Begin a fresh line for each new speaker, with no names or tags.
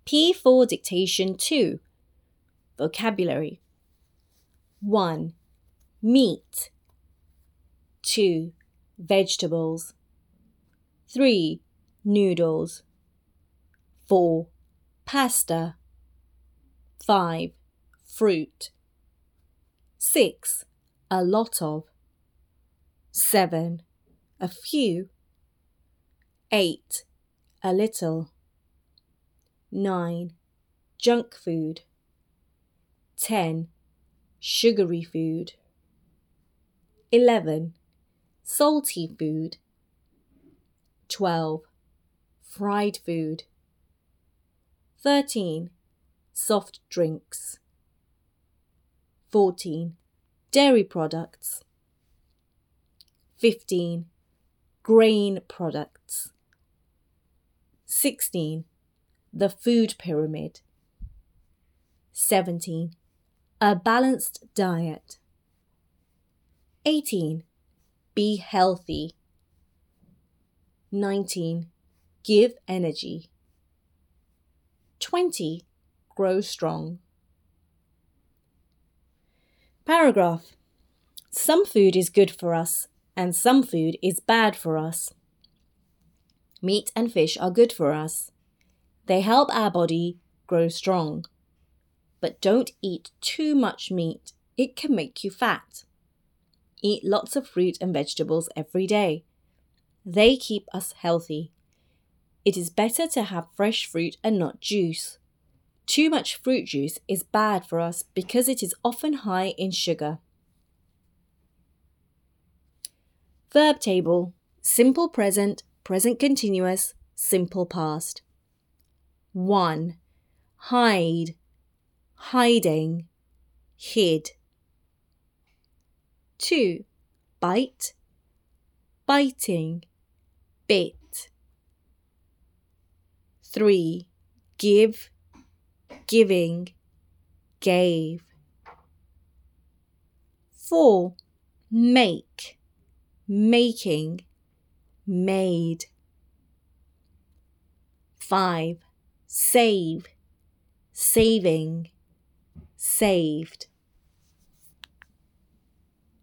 P for dictation 2. Vocabulary. 1. Meat. 2. Vegetables. 3. Noodles. 4. Pasta. 5. Fruit. 6. A lot of. 7. A few. 8. A little. 9. Junk food. 10. Sugary food. 11. Salty food. 12. Fried food. 13. Soft drinks. 14. Dairy products. 15. Grain products. 16. The food pyramid. 17. A balanced diet. 18. Be healthy. 19. Give energy. 20. Grow strong. Paragraph. Some food is good for us and some food is bad for us. Meat and fish are good for us. They help our body grow strong. But don't eat too much meat. It can make you fat. Eat lots of fruit and vegetables every day. They keep us healthy. It is better to have fresh fruit and not juice. Too much fruit juice is bad for us because it is often high in sugar. Verb table. Simple present, present continuous, simple past. 1. Hide, hiding, hid. 2. Bite, biting, bit. 3. Give, giving, gave. 4. Make, making, made. 5. Save, saving, saved.